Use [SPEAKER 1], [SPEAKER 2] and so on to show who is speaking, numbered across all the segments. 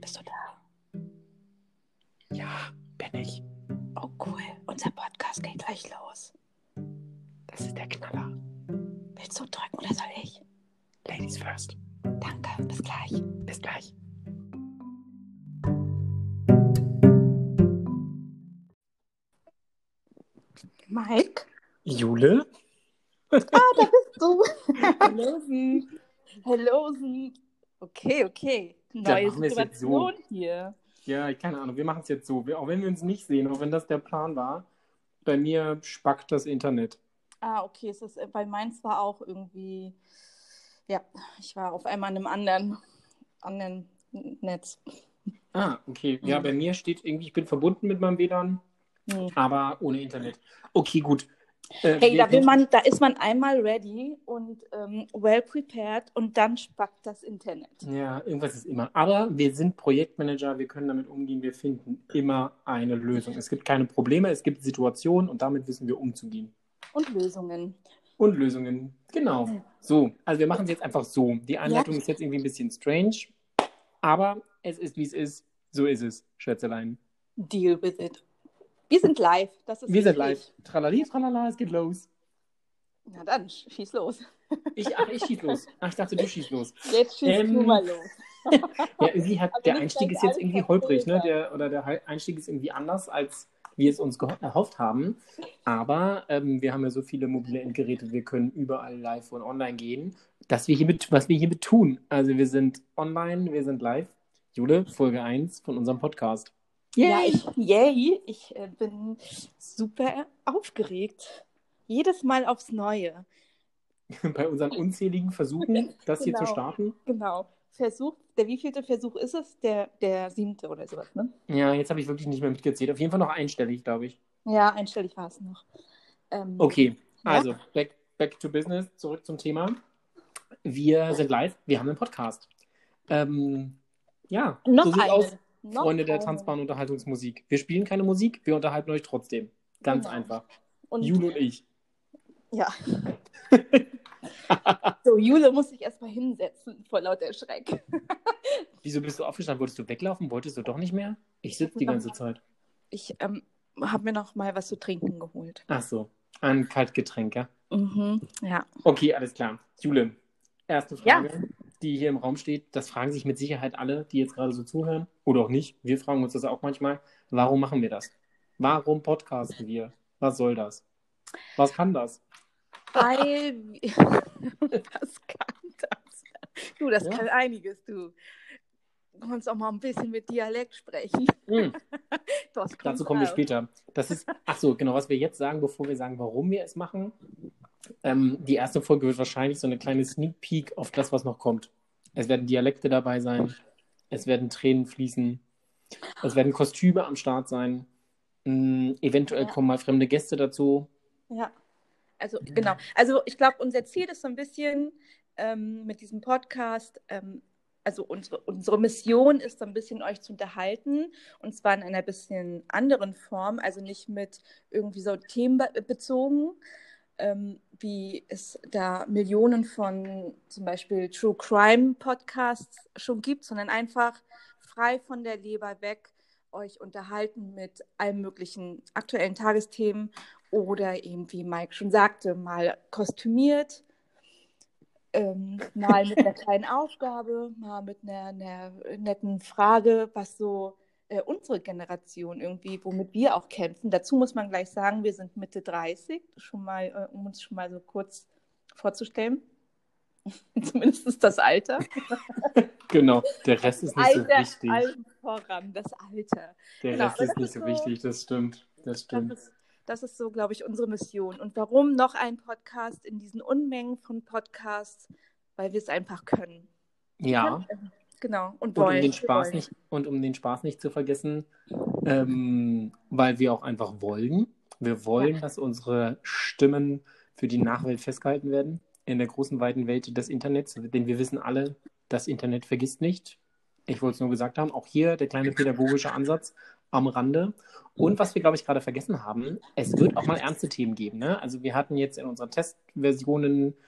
[SPEAKER 1] Bist du da?
[SPEAKER 2] Ja, bin ich.
[SPEAKER 1] Oh cool, unser Podcast geht gleich los.
[SPEAKER 2] Das ist der Knaller.
[SPEAKER 1] Willst du drücken oder soll ich?
[SPEAKER 2] Ladies first.
[SPEAKER 1] Danke, bis gleich.
[SPEAKER 2] Bis gleich.
[SPEAKER 1] Mike?
[SPEAKER 2] Jule?
[SPEAKER 1] Da bist du.
[SPEAKER 2] Hallosen.
[SPEAKER 1] Hallosen. Okay.
[SPEAKER 2] Dann
[SPEAKER 1] Neue
[SPEAKER 2] machen wir es jetzt so.
[SPEAKER 1] Situation hier.
[SPEAKER 2] Ja, keine Ahnung, wir machen es jetzt so. Auch wenn wir uns nicht sehen, auch wenn das der Plan war, bei mir spackt das Internet.
[SPEAKER 1] Ah, okay, es ist, bei meins war auch irgendwie, ja, ich war auf einmal in einem anderen Netz.
[SPEAKER 2] Ah, okay. Ja, bei mir steht irgendwie, ich bin verbunden mit meinem WLAN, aber ohne Internet. Okay, gut.
[SPEAKER 1] Hey, da ist man einmal ready und well prepared und dann spackt das Internet.
[SPEAKER 2] Ja, irgendwas ist immer. Aber wir sind Projektmanager, wir können damit umgehen, wir finden immer eine Lösung. Es gibt keine Probleme, es gibt Situationen und damit wissen wir umzugehen.
[SPEAKER 1] Und Lösungen.
[SPEAKER 2] Und Lösungen, genau. So, also wir machen es jetzt einfach so. Die Einleitung ist jetzt irgendwie ein bisschen strange, aber es ist, wie es ist. So ist es, Schätzelein.
[SPEAKER 1] Deal with it. Wir sind live, das ist
[SPEAKER 2] Wir sind
[SPEAKER 1] wichtig.
[SPEAKER 2] live. Tralali, tralala, es geht los.
[SPEAKER 1] Na dann, schieß los.
[SPEAKER 2] Ich schieß los. Ach, ich dachte, du schießt los.
[SPEAKER 1] Jetzt schießt du mal los.
[SPEAKER 2] Ja, irgendwie hat
[SPEAKER 1] Aber
[SPEAKER 2] der
[SPEAKER 1] nicht
[SPEAKER 2] Einstieg
[SPEAKER 1] gleich
[SPEAKER 2] ist jetzt
[SPEAKER 1] alles
[SPEAKER 2] irgendwie holprig, ne?
[SPEAKER 1] verzögern.
[SPEAKER 2] Der Einstieg ist irgendwie anders, als wir es uns erhofft haben. Aber wir haben ja so viele mobile Endgeräte, wir können überall live und online gehen, was wir hiermit tun. Also wir sind online, wir sind live. Jule, Folge 1 von unserem Podcast.
[SPEAKER 1] Yay! Ja, ich bin super aufgeregt. Jedes Mal aufs Neue.
[SPEAKER 2] Bei unseren unzähligen Versuchen, das hier zu starten.
[SPEAKER 1] Genau. Der wievielte Versuch ist es? Der 7. oder sowas, ne?
[SPEAKER 2] Ja, jetzt habe ich wirklich nicht mehr mitgezählt. Auf jeden Fall noch einstellig, glaube ich.
[SPEAKER 1] Ja, einstellig war es noch.
[SPEAKER 2] Okay,
[SPEAKER 1] ja?
[SPEAKER 2] also back to business, zurück zum Thema. Wir sind live, wir haben einen Podcast. Ja,
[SPEAKER 1] Noch
[SPEAKER 2] so sieht
[SPEAKER 1] eine.
[SPEAKER 2] aus,
[SPEAKER 1] Noch
[SPEAKER 2] Freunde der
[SPEAKER 1] eine.
[SPEAKER 2] tanzbaren Unterhaltungsmusik. Wir spielen keine Musik, wir unterhalten euch trotzdem. Ganz
[SPEAKER 1] Genau.
[SPEAKER 2] einfach.
[SPEAKER 1] Und
[SPEAKER 2] Jule und ich.
[SPEAKER 1] ja. So, Jule muss sich erstmal hinsetzen vor lauter Schreck.
[SPEAKER 2] Wieso bist du aufgestanden? Wolltest du weglaufen? Wolltest du doch nicht mehr? Ich sitze die ganze Zeit.
[SPEAKER 1] Ich habe mir noch mal was zu trinken geholt.
[SPEAKER 2] Ach so, ein Kaltgetränk, ja?
[SPEAKER 1] Ja.
[SPEAKER 2] Okay, alles klar. Jule, erste Frage, die hier im Raum steht. Das fragen sich mit Sicherheit alle, die jetzt gerade so zuhören. Oder auch nicht. Wir fragen uns das auch manchmal. Warum machen wir das? Warum podcasten wir? Was soll das? Was kann das?
[SPEAKER 1] Weil, was kann das? Du, das kann einiges, du. Du kannst auch mal ein bisschen mit Dialekt sprechen.
[SPEAKER 2] Dazu kommen wir später. Das ist, genau, was wir jetzt sagen, bevor wir sagen, warum wir es machen. Die erste Folge wird wahrscheinlich so eine kleine Sneak Peek auf das, was noch kommt. Es werden Dialekte dabei sein, es werden Tränen fließen, es werden Kostüme am Start sein, eventuell kommen mal fremde Gäste dazu.
[SPEAKER 1] Ja, also genau. Also ich glaube, unser Ziel ist so ein bisschen mit diesem Podcast, also unsere Mission ist so ein bisschen, euch zu unterhalten, und zwar in einer bisschen anderen Form, also nicht mit irgendwie so themenbezogen, wie es da Millionen von zum Beispiel True Crime Podcasts schon gibt, sondern einfach frei von der Leber weg euch unterhalten mit allen möglichen aktuellen Tagesthemen oder eben, wie Mike schon sagte, mal kostümiert, mal mit einer kleinen Aufgabe, mal mit einer netten Frage, was so unsere Generation irgendwie, womit wir auch kämpfen. Dazu muss man gleich sagen, wir sind Mitte 30, schon mal, um uns schon mal so kurz vorzustellen. Zumindest ist das Alter.
[SPEAKER 2] Genau, der Rest ist nicht so wichtig.
[SPEAKER 1] Allen voran, das Alter.
[SPEAKER 2] Der Rest ist nicht so wichtig, das stimmt.
[SPEAKER 1] Das ist so, glaube ich, unsere Mission. Und warum noch ein Podcast in diesen Unmengen von Podcasts? Weil wir es einfach können.
[SPEAKER 2] Ja.
[SPEAKER 1] Genau. Und
[SPEAKER 2] um den Spaß nicht zu vergessen, weil wir auch einfach wollen. Wir wollen, dass unsere Stimmen für die Nachwelt festgehalten werden in der großen, weiten Welt des Internets. Denn wir wissen alle, das Internet vergisst nicht. Ich wollte es nur gesagt haben. Auch hier der kleine pädagogische Ansatz am Rande. Und was wir, glaube ich, gerade vergessen haben, es wird auch mal ernste Themen geben. Ne? Also wir hatten jetzt in unseren Testversionen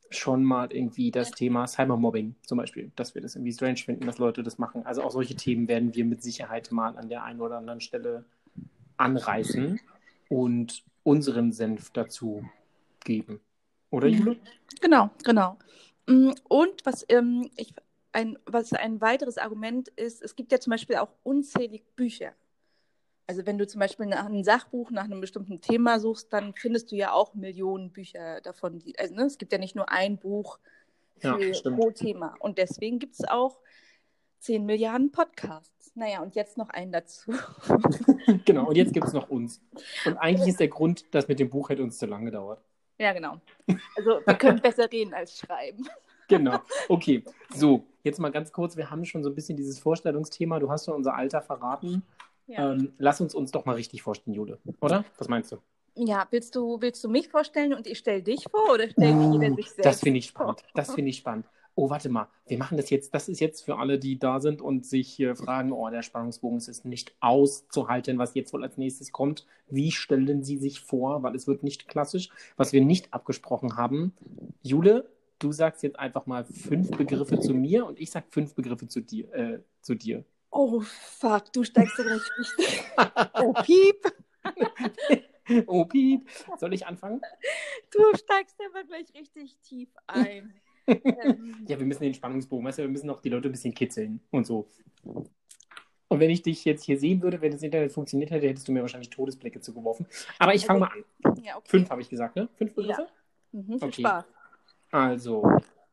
[SPEAKER 2] schon mal irgendwie das Thema Cybermobbing zum Beispiel, dass wir das irgendwie strange finden, dass Leute das machen. Also auch solche Themen werden wir mit Sicherheit mal an der einen oder anderen Stelle anreißen und unseren Senf dazu geben. Oder, Jule?
[SPEAKER 1] Genau. Und was ein weiteres Argument ist, es gibt ja zum Beispiel auch unzählige Bücher. Also wenn du zum Beispiel nach einem Sachbuch, nach einem bestimmten Thema suchst, dann findest du ja auch Millionen Bücher davon. Es gibt ja nicht nur ein Buch pro Thema. Und deswegen gibt es auch 10 Milliarden Podcasts. Naja, und jetzt noch einen dazu.
[SPEAKER 2] Genau, und jetzt gibt es noch uns. Und eigentlich ist der Grund, dass mit dem Buch hätte uns zu lange gedauert.
[SPEAKER 1] Ja, genau. Also wir können besser reden als schreiben.
[SPEAKER 2] Genau, okay. So, jetzt mal ganz kurz, wir haben schon so ein bisschen dieses Vorstellungsthema, du hast schon unser Alter verraten. Ja. Lass uns doch mal richtig vorstellen, Jule, oder? Was meinst du?
[SPEAKER 1] Ja, willst du mich vorstellen und ich stelle dich vor oder stellt jeder sich selbst
[SPEAKER 2] Das finde ich spannend. Das finde ich spannend. Oh, warte mal, wir machen das jetzt. Das ist jetzt für alle, die da sind und sich fragen, oh, der Spannungsbogen ist nicht auszuhalten, was jetzt wohl als nächstes kommt. Wie stellen Sie sich vor? Weil es wird nicht klassisch. Was wir nicht abgesprochen haben. Jule, du sagst jetzt einfach mal 5 Begriffe zu mir und ich sag 5 Begriffe zu dir.
[SPEAKER 1] Oh, fuck, du steigst ja gleich richtig. Oh, piep.
[SPEAKER 2] Oh, piep. Soll ich anfangen?
[SPEAKER 1] Du steigst aber gleich richtig tief ein.
[SPEAKER 2] Ja, wir müssen den Spannungsbogen, weißt du, wir müssen noch die Leute ein bisschen kitzeln und so. Und wenn ich dich jetzt hier sehen würde, wenn das Internet funktioniert hätte, hättest du mir wahrscheinlich Todesblicke zugeworfen. Aber ich fange mal an. Ja, okay. 5 habe ich gesagt, ne? 5 Begriffe?
[SPEAKER 1] Ja. Viel okay. Spaß.
[SPEAKER 2] Also,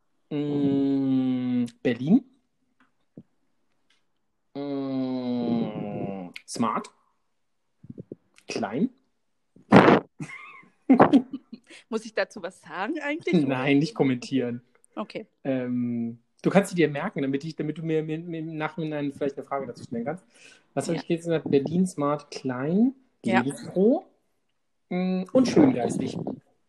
[SPEAKER 2] Berlin. Smart. Klein.
[SPEAKER 1] Muss ich dazu was sagen eigentlich?
[SPEAKER 2] Nein, nicht kommentieren.
[SPEAKER 1] Okay.
[SPEAKER 2] Du kannst sie dir merken, damit du mir im Nachhinein vielleicht eine Frage dazu stellen kannst. Was habe ich jetzt gesagt? Berlin, Smart, Klein, lebensfroh und schöngeistig.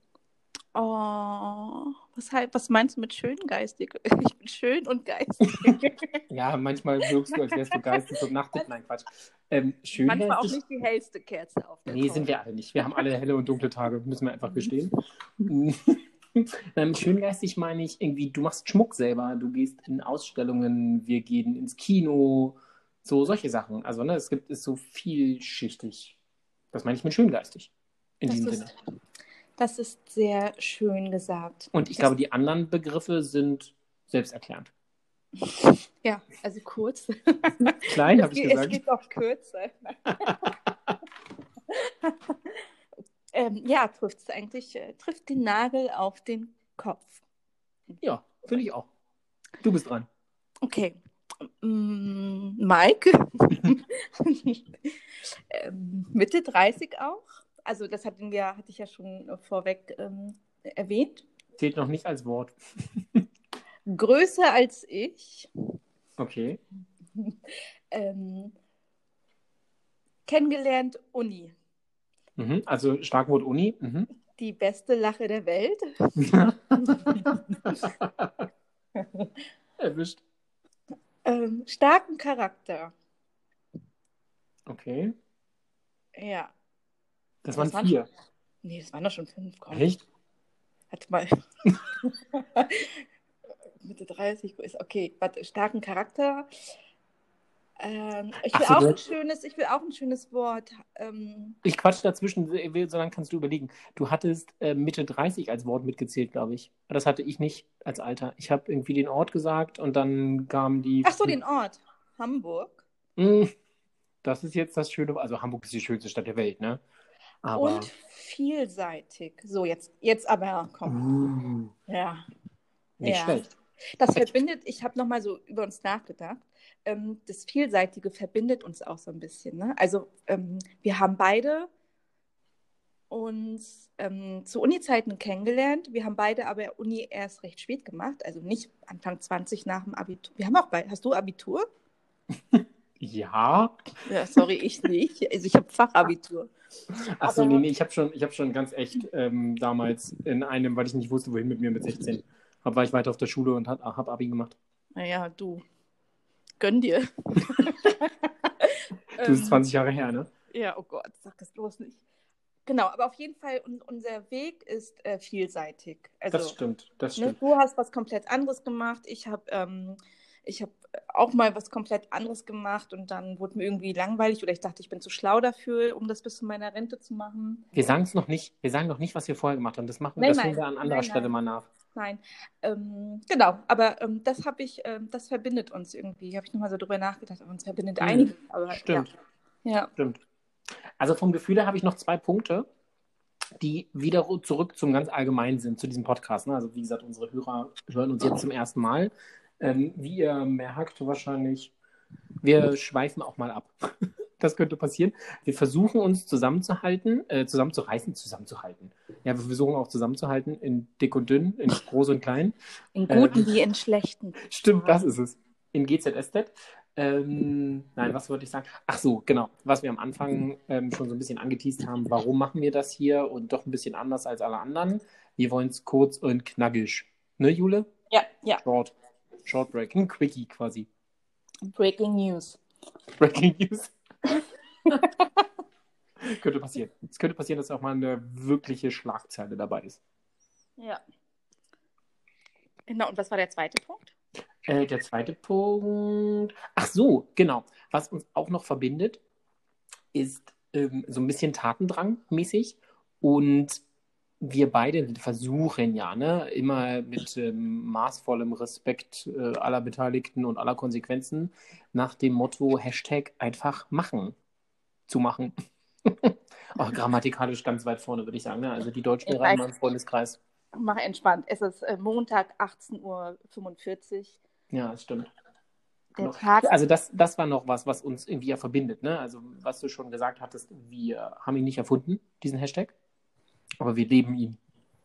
[SPEAKER 1] Oh, was meinst du mit schöngeistig? Ich bin schön und geistig.
[SPEAKER 2] Ja, manchmal wirkst du, als wärst du geistig und nachtig. Nein, Quatsch.
[SPEAKER 1] Manchmal auch nicht die hellste Kerze auf der
[SPEAKER 2] Nee, sind wir alle nicht. Wir haben alle helle und dunkle Tage, müssen wir einfach gestehen. Schöngeistig meine ich irgendwie, du machst Schmuck selber, du gehst in Ausstellungen, wir gehen ins Kino, so solche Sachen. Also, ne, ist so vielschichtig. Das meine ich mit schöngeistig. In diesem Sinne.
[SPEAKER 1] Das ist sehr schön gesagt.
[SPEAKER 2] Und ich glaube, die anderen Begriffe sind selbsterklärend.
[SPEAKER 1] Ja, also kurz.
[SPEAKER 2] Klein, habe ich gesagt.
[SPEAKER 1] Es geht auch kürzer. Ja, trifft den Nagel auf den Kopf.
[SPEAKER 2] Ja, finde ich auch. Du bist dran.
[SPEAKER 1] Okay. Mike. Mitte 30 auch. Also das hatte ich ja schon vorweg erwähnt.
[SPEAKER 2] Zählt noch nicht als Wort.
[SPEAKER 1] Größer als ich.
[SPEAKER 2] Okay.
[SPEAKER 1] Kennengelernt Uni.
[SPEAKER 2] Also Schlagwort Uni.
[SPEAKER 1] Die beste Lache der Welt.
[SPEAKER 2] Erwischt.
[SPEAKER 1] Starken Charakter.
[SPEAKER 2] Okay.
[SPEAKER 1] Ja.
[SPEAKER 2] Das waren 4.
[SPEAKER 1] Nee, das waren doch schon 5. Komm.
[SPEAKER 2] Echt?
[SPEAKER 1] Warte mal. Mitte 30 ist okay. Warte, starken Charakter. Ich will auch ein schönes Wort.
[SPEAKER 2] Ich quatsch dazwischen, so lange kannst du überlegen. Du hattest Mitte 30 als Wort mitgezählt, glaube ich. Das hatte ich nicht als Alter. Ich habe irgendwie den Ort gesagt und dann kam die...
[SPEAKER 1] Ach so, den Ort. Hamburg.
[SPEAKER 2] Das ist jetzt das Schöne. Also Hamburg ist die schönste Stadt der Welt, ne? Aber...
[SPEAKER 1] Und vielseitig. So, jetzt aber, komm.
[SPEAKER 2] Ja. Nicht schlecht.
[SPEAKER 1] Das verbindet, ich habe nochmal so über uns nachgedacht, das Vielseitige verbindet uns auch so ein bisschen. Ne? Also wir haben beide uns zu Uni-Zeiten kennengelernt. Wir haben beide aber Uni erst recht spät gemacht, also nicht Anfang 20 nach dem Abitur. Wir haben auch beide. Hast du Abitur?
[SPEAKER 2] Ja.
[SPEAKER 1] Ja, sorry, ich nicht. Also ich habe Fachabitur.
[SPEAKER 2] Achso, nee, ich habe schon ganz echt damals in einem, weil ich nicht wusste, wohin mit mir mit 16, war ich weiter auf der Schule und habe Abi gemacht.
[SPEAKER 1] Naja, du. Gönn dir.
[SPEAKER 2] Du bist 20 Jahre her, ne?
[SPEAKER 1] Ja, oh Gott, sag das bloß nicht. Genau, aber auf jeden Fall, unser Weg ist vielseitig. Also,
[SPEAKER 2] Das stimmt, das
[SPEAKER 1] ne,
[SPEAKER 2] stimmt.
[SPEAKER 1] du hast was komplett anderes gemacht. Ich hab auch mal was komplett anderes gemacht und dann wurde mir irgendwie langweilig oder ich dachte, ich bin zu schlau dafür, um das bis zu meiner Rente zu machen.
[SPEAKER 2] Wir sagen es noch nicht. Wir sagen noch nicht, was wir vorher gemacht haben.
[SPEAKER 1] Nein,
[SPEAKER 2] Das holen
[SPEAKER 1] nein,
[SPEAKER 2] wir an anderer
[SPEAKER 1] nein,
[SPEAKER 2] Stelle
[SPEAKER 1] nein,
[SPEAKER 2] mal nach.
[SPEAKER 1] nein. Genau, aber das verbindet uns irgendwie. Habe ich nochmal so drüber nachgedacht, aber uns verbindet einiges. Aber ja.
[SPEAKER 2] Stimmt,
[SPEAKER 1] Ja.
[SPEAKER 2] stimmt. Also vom Gefühl her habe ich noch 2 Punkte, die wieder zurück zum ganz Allgemeinen sind, zu diesem Podcast. Ne? Also wie gesagt, unsere Hörer hören uns jetzt zum ersten Mal. Wie ihr merkt, wahrscheinlich, wir schweifen auch mal ab. Das könnte passieren. Wir versuchen uns zusammenzuhalten. Ja, wir versuchen auch zusammenzuhalten in dick und dünn, in groß und klein.
[SPEAKER 1] In guten wie in schlechten.
[SPEAKER 2] Stimmt, das ist es. In GZSZ. Nein, was wollte ich sagen? Ach so, genau. Was wir am Anfang schon so ein bisschen angeteast haben. Warum machen wir das hier und doch ein bisschen anders als alle anderen? Wir wollen es kurz und knackig. Ne, Jule?
[SPEAKER 1] Ja, ja.
[SPEAKER 2] Short Break. Ein Quickie quasi.
[SPEAKER 1] Breaking News.
[SPEAKER 2] Breaking News. Könnte passieren. Es könnte passieren, dass auch mal eine wirkliche Schlagzeile dabei ist.
[SPEAKER 1] Ja. Genau, und was war der zweite Punkt?
[SPEAKER 2] Der zweite Punkt. Ach so, genau. Was uns auch noch verbindet, ist so ein bisschen Tatendrang mäßig. Und wir beide versuchen ja, ne, immer mit maßvollem Respekt aller Beteiligten und aller Konsequenzen nach dem Motto Hashtag einfach machen zu machen. Oh, grammatikalisch ganz weit vorne, würde ich sagen. Ne? Also die Deutschlehrer in meinem Freundeskreis.
[SPEAKER 1] Mach entspannt. Es ist Montag 18:45 Uhr.
[SPEAKER 2] Ja, das stimmt.
[SPEAKER 1] Der
[SPEAKER 2] Genau.
[SPEAKER 1] Tag.
[SPEAKER 2] Also das war noch was uns irgendwie ja verbindet. Ne? Also was du schon gesagt hattest, wir haben ihn nicht erfunden, diesen Hashtag, aber wir leben ihn.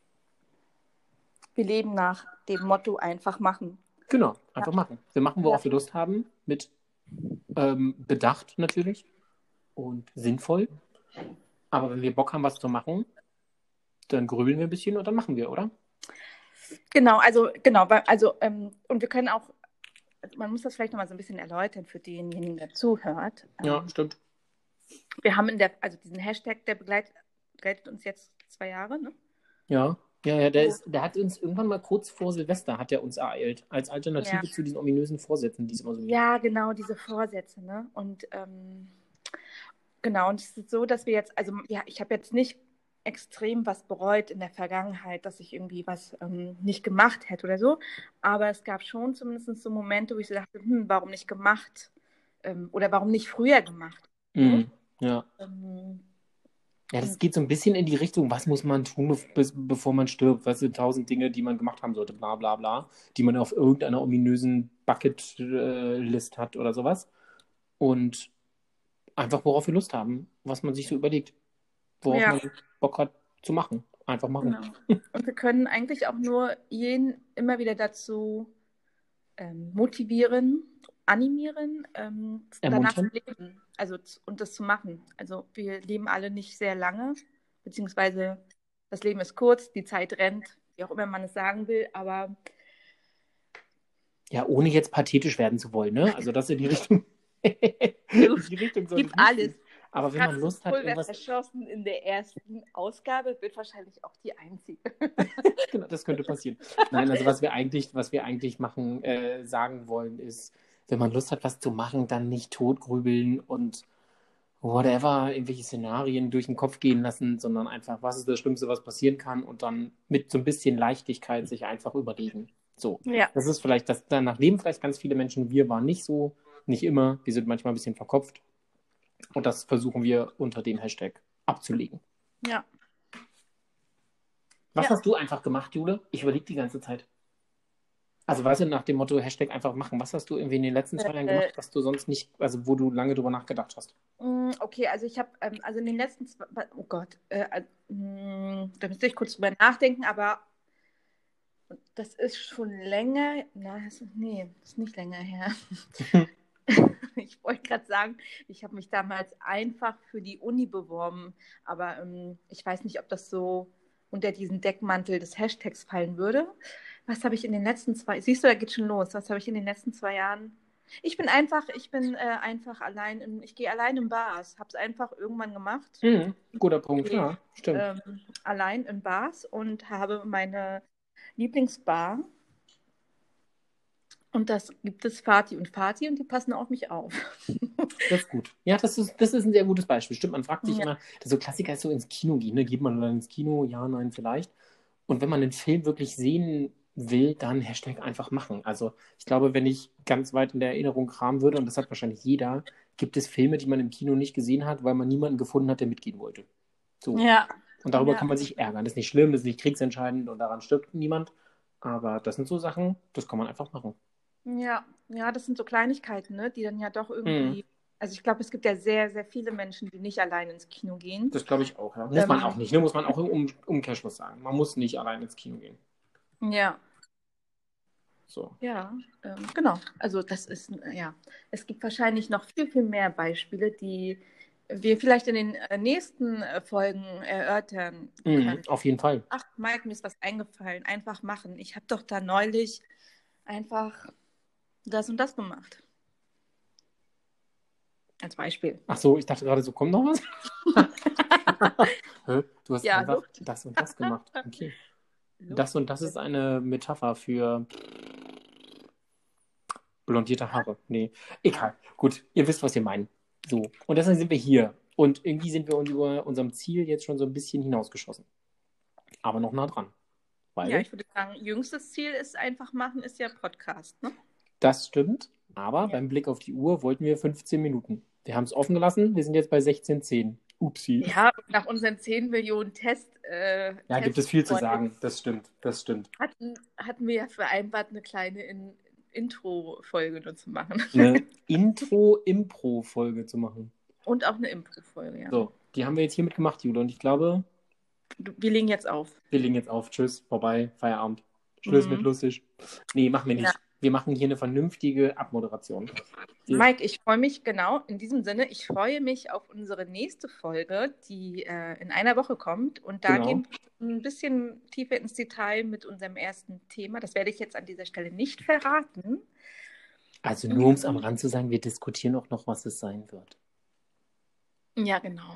[SPEAKER 1] Wir leben nach dem Motto einfach machen.
[SPEAKER 2] Genau, einfach machen. Wir machen, worauf
[SPEAKER 1] Ja.
[SPEAKER 2] wir Lust haben, mit Bedacht natürlich und sinnvoll. Aber wenn wir Bock haben, was zu machen, dann grübeln wir ein bisschen und dann machen wir, oder?
[SPEAKER 1] Genau, und wir können auch, man muss das vielleicht nochmal so ein bisschen erläutern für denjenigen, der zuhört.
[SPEAKER 2] Ja, stimmt.
[SPEAKER 1] Wir haben diesen Hashtag, der begleitet uns jetzt 2 Jahre, ne?
[SPEAKER 2] Ja, der hat uns irgendwann mal kurz vor Silvester hat er uns ereilt, als Alternative zu diesen ominösen Vorsätzen, die es immer so gibt.
[SPEAKER 1] Ja, genau, diese Vorsätze, ne? Und genau, und es ist so, dass wir jetzt, also ja, ich habe jetzt nicht extrem was bereut in der Vergangenheit, dass ich irgendwie was nicht gemacht hätte oder so, aber es gab schon zumindest so Momente, wo ich so dachte, warum nicht gemacht oder warum nicht früher gemacht?
[SPEAKER 2] Mhm, ja.
[SPEAKER 1] Ja,
[SPEAKER 2] das geht so ein bisschen in die Richtung, was muss man tun, bevor man stirbt? Weißt du, 1000 Dinge, die man gemacht haben sollte, bla bla bla, die man auf irgendeiner ominösen Bucket-List hat oder sowas. Und einfach, worauf wir Lust haben, was man sich so überlegt, worauf man Bock hat zu machen. Einfach machen.
[SPEAKER 1] Genau. Und wir können eigentlich auch nur jeden immer wieder dazu motivieren, animieren, danach zu leben, und das zu machen. Also wir leben alle nicht sehr lange, beziehungsweise das Leben ist kurz, die Zeit rennt, wie auch immer man es sagen will, aber
[SPEAKER 2] ja, ohne jetzt pathetisch werden zu wollen, ne? Also das in die Richtung.
[SPEAKER 1] Gibt alles.
[SPEAKER 2] Aber wenn man Lust hat,
[SPEAKER 1] irgendwas verschossen in der ersten Ausgabe, wird wahrscheinlich auch die einzige.
[SPEAKER 2] Genau, das könnte passieren. Nein, also was wir eigentlich machen, sagen wollen, ist, wenn man Lust hat, was zu machen, dann nicht totgrübeln und whatever, irgendwelche Szenarien durch den Kopf gehen lassen, sondern einfach, was ist das Schlimmste, was passieren kann und dann mit so ein bisschen Leichtigkeit sich einfach überlegen. So, ja. Das ist vielleicht, danach leben vielleicht ganz viele Menschen, wir waren nicht so, nicht immer, wir sind manchmal ein bisschen verkopft und das versuchen wir unter dem Hashtag abzulegen.
[SPEAKER 1] Ja.
[SPEAKER 2] Was hast du einfach gemacht, Jule? Ich überlege die ganze Zeit. Also weißt du, nach dem Motto Hashtag einfach machen, was hast du irgendwie in den letzten 2 Jahren gemacht, was du sonst nicht, also wo du lange drüber nachgedacht hast?
[SPEAKER 1] Okay, also ich habe, also in den letzten 2, oh Gott, da müsste ich kurz drüber nachdenken, aber das ist schon länger, das ist nicht länger her. Ich wollte gerade sagen, ich habe mich damals einfach für die Uni beworben, aber ich weiß nicht, ob das so unter diesen Deckmantel des Hashtags fallen würde. Was habe ich in den letzten 2, siehst du, da geht schon los, was habe ich in den letzten 2 Jahren Ich bin einfach allein, ich gehe allein in Bars, habe es einfach irgendwann gemacht.
[SPEAKER 2] Guter Punkt,
[SPEAKER 1] Gehe
[SPEAKER 2] ja, stimmt.
[SPEAKER 1] allein in Bars und habe meine Lieblingsbar. Und das gibt es Fatih und die passen auf mich auf.
[SPEAKER 2] Das ist gut. Ja, das ist ein sehr gutes Beispiel. Stimmt, man fragt sich
[SPEAKER 1] Ja.
[SPEAKER 2] immer, das so Klassiker ist so ins Kino gehen, ne? Geht man dann ins Kino? Ja, nein, vielleicht. Und wenn man den Film wirklich sehen will, dann Hashtag einfach machen. Also ich glaube, wenn ich ganz weit in der Erinnerung kramen würde, und das hat wahrscheinlich jeder, gibt es Filme, die man im Kino nicht gesehen hat, weil man niemanden gefunden hat, der mitgehen wollte. So.
[SPEAKER 1] Ja.
[SPEAKER 2] Und darüber
[SPEAKER 1] Ja.
[SPEAKER 2] kann man sich ärgern. Das ist nicht schlimm, das ist nicht kriegsentscheidend und daran stirbt niemand. Aber das sind so Sachen, das kann man einfach machen.
[SPEAKER 1] Ja, das sind so Kleinigkeiten, ne, die dann ja doch irgendwie. Also ich glaube, es gibt ja sehr, sehr viele Menschen, die nicht allein ins Kino gehen.
[SPEAKER 2] Das glaube ich auch, ja. Muss man auch nicht, ne? Muss man auch im Umkehrschluss sagen. Man muss nicht allein ins Kino gehen.
[SPEAKER 1] Ja.
[SPEAKER 2] So.
[SPEAKER 1] Ja, genau. Also das ist, ja. Es gibt wahrscheinlich noch viel, viel mehr Beispiele, die wir vielleicht in den nächsten Folgen erörtern können.
[SPEAKER 2] Auf jeden Fall.
[SPEAKER 1] Ach, Mike, mir ist was eingefallen. Einfach machen. Ich habe doch da neulich einfach das und das gemacht. Als Beispiel.
[SPEAKER 2] Ach so, ich dachte gerade so, kommt noch was? Du hast einfach
[SPEAKER 1] Luft.
[SPEAKER 2] das und das gemacht. Okay. Das und das ist eine Metapher für blondierte Haare. Nee, egal. Gut, ihr wisst, was wir meinen. So, und deswegen sind wir hier. Und irgendwie sind wir über unserem Ziel jetzt schon so ein bisschen hinausgeschossen. Aber noch nah dran. Weil
[SPEAKER 1] Ja, ich würde sagen, jüngstes Ziel ist einfach machen, ist ja Podcast, ne?
[SPEAKER 2] das stimmt, aber beim Blick auf die Uhr wollten wir 15 Minuten. Wir haben es offen gelassen, wir sind jetzt bei 16:10. Upsi.
[SPEAKER 1] Ja, nach unseren 10 Millionen Tests.
[SPEAKER 2] Ja, gibt es viel zu sagen. Das stimmt.
[SPEAKER 1] Hatten wir ja vereinbart, eine kleine Intro-Folge nur zu machen.
[SPEAKER 2] Eine Intro-Impro-Folge zu machen.
[SPEAKER 1] Und auch eine Impro-Folge, ja.
[SPEAKER 2] So, die haben wir jetzt hiermit gemacht, Jule. Und ich glaube,
[SPEAKER 1] wir legen jetzt auf.
[SPEAKER 2] Wir legen jetzt auf. Tschüss, vorbei, Feierabend. Schluss mit lustig. Nee, machen wir nicht. Ja. Wir machen hier eine vernünftige Abmoderation.
[SPEAKER 1] Mike, ich freue mich, genau, in diesem Sinne, ich freue mich auf unsere nächste Folge, die in einer Woche kommt. Und da gehen wir ein bisschen tiefer ins Detail mit unserem ersten Thema. Das werde ich jetzt an dieser Stelle nicht verraten.
[SPEAKER 2] Also nur um es am Rand zu sagen, wir diskutieren auch noch, was es sein wird.
[SPEAKER 1] Ja, genau.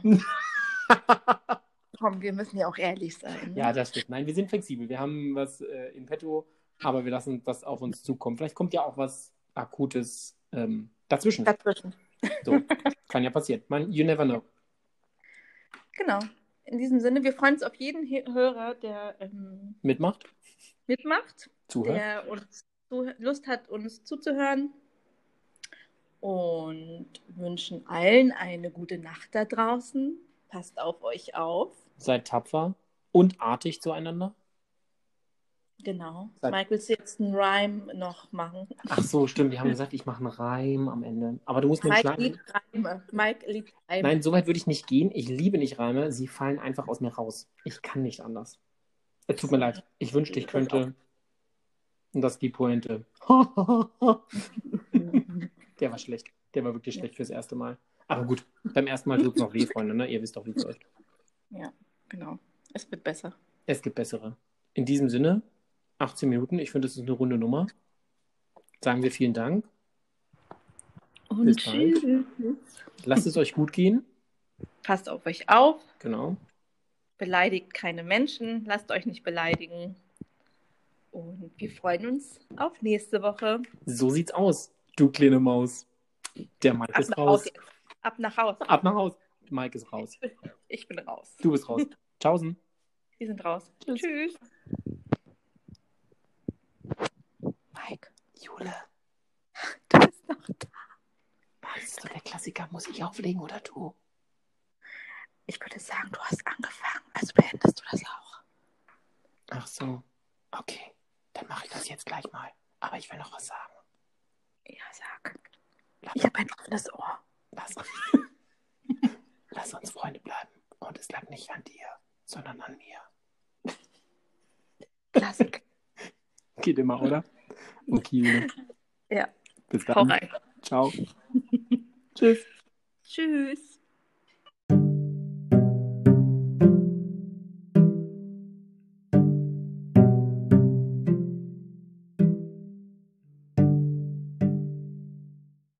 [SPEAKER 1] Komm, wir müssen ja auch ehrlich sein. Ne?
[SPEAKER 2] Ja, das stimmt. Nein, wir sind flexibel. Wir haben was in petto, aber wir lassen das auf uns zukommen. Vielleicht kommt ja auch was Akutes dazwischen. So, kann ja passieren. You never know.
[SPEAKER 1] Genau. In diesem Sinne, wir freuen uns auf jeden Hörer, der
[SPEAKER 2] mitmacht,
[SPEAKER 1] zuhört, der uns Lust hat, uns zuzuhören. Und wünschen allen eine gute Nacht da draußen. Passt auf euch auf.
[SPEAKER 2] Seid tapfer und artig zueinander.
[SPEAKER 1] Genau. Mike, willst du jetzt einen Rhyme noch machen?
[SPEAKER 2] Ach so, stimmt. Die haben gesagt, ich mache einen Reim am Ende. Aber du musst mir
[SPEAKER 1] Mike liebt Reime.
[SPEAKER 2] Nein, so weit würde ich nicht gehen. Ich liebe nicht Reime. Sie fallen einfach aus mir raus. Ich kann nicht anders. Es tut mir leid. Ich wünschte, ich könnte. Und das ist die Pointe. Der war schlecht. Der war wirklich schlecht fürs erste Mal. Aber gut, beim ersten Mal tut es noch weh, Freunde. Ne? Ihr wisst doch, wie es läuft.
[SPEAKER 1] Ja, genau. Es wird besser.
[SPEAKER 2] Es gibt bessere. In diesem Sinne, 18 Minuten. Ich finde, das ist eine runde Nummer. Sagen wir vielen Dank.
[SPEAKER 1] Und tschüss.
[SPEAKER 2] Lasst es euch gut gehen.
[SPEAKER 1] Passt auf euch auf.
[SPEAKER 2] Genau.
[SPEAKER 1] Beleidigt keine Menschen. Lasst euch nicht beleidigen. Und wir freuen uns auf nächste Woche.
[SPEAKER 2] So sieht's aus, du kleine Maus. Der Mike ist raus.
[SPEAKER 1] Ab nach Haus.
[SPEAKER 2] Ab nach Haus. Mike ist raus.
[SPEAKER 1] Ich bin raus.
[SPEAKER 2] Du bist raus. Tschaußen.
[SPEAKER 1] Wir sind raus. Tschüss. Mike.
[SPEAKER 2] Jule.
[SPEAKER 1] Du bist noch da.
[SPEAKER 2] Meinst du, der Klassiker muss ich auflegen oder du?
[SPEAKER 1] Ich würde sagen, du hast angefangen. Also beendest du das auch.
[SPEAKER 2] Ach so. Okay. Dann mache ich das jetzt gleich mal. Aber ich will noch was sagen.
[SPEAKER 1] Ja, sag. Ich habe ein offenes Ohr.
[SPEAKER 2] Lass uns Freunde bleiben. Und es lag nicht an dir, sondern an mir.
[SPEAKER 1] Klassik.
[SPEAKER 2] Geht immer, oder? Okay, Jule.
[SPEAKER 1] Ja.
[SPEAKER 2] Bis dann.
[SPEAKER 1] Hau rein.
[SPEAKER 2] Ciao. Tschüss.
[SPEAKER 1] Tschüss.